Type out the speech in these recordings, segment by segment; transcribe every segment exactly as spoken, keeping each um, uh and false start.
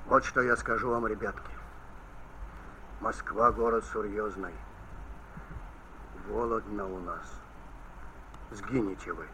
Вот что я скажу вам, ребятки. Москва город серьезный. Голодно у нас. Сгинете вы.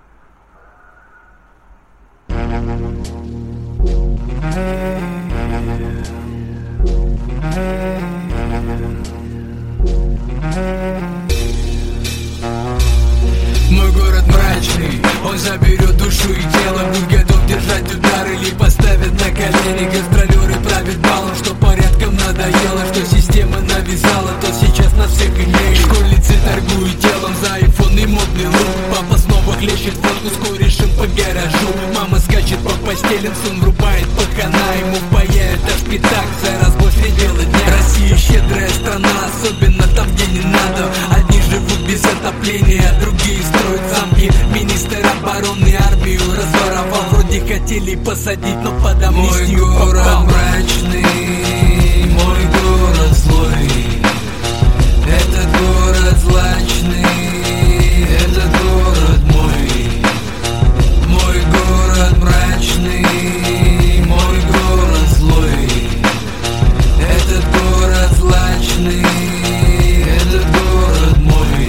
Мой город мрачный, он заберет душу и тело. Будь готов держать удар или поставят на колени. Гастролеры правят балом, что порядком надоело. Что система навязала, то сейчас нас всех имеет. Школьницы торгуют телом за айфон и модный лук. Папа снова хлещет фотку с корешем по гаражу. Мама скачет по постелям, сын врубает пахана. Ему впаяют аж пятак за разбой среднего дня. Россия щедрая страна, особенно там, где не надо. Одни живут без отопления, а другие строят замки. Министр обороны армию разворовал. Вроде хотели посадить, но под амнистию попал. Мой город мрачный, мой город злой. Этот город злачный, этот город мой. Мой город мрачный, мой город злой. Этот город злачный, этот город мой.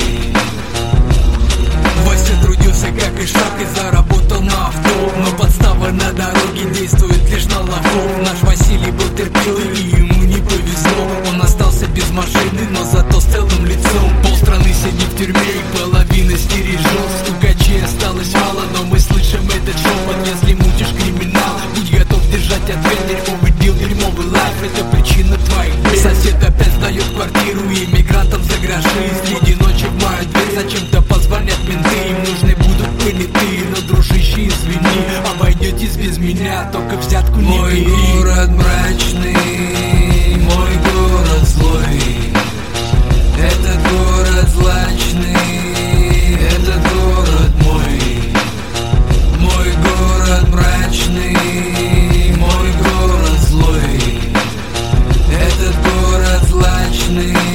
Вася трудился как и шаг и заработал на авто. Но подстава на дороге действует лишь на лохов. Наш Василий был терпилой и ему не повезло. Он остался без машины, но зато с целым лицом. Полстраны сидит в тюрьме и половина стережет. Стукачей осталось мало, но мы слышим этот шепот. Если мутишь криминал, будь готов держать ответ. Дерьмовый дел, дерьмовый лайф, это причина твоих бед. Сосед опять сдает квартиру иммигрантам за гроши. Среди ночи в мою дверь зачем-то позвонят менты. Им нужны будут понятые, но, дружище, извини, обойдетесь без меня, только взятку не Мой бери. город мрачный, мой город злой. Этот город злачный, этот город мой. Мой город мрачный, мой город злой. Этот город злачный.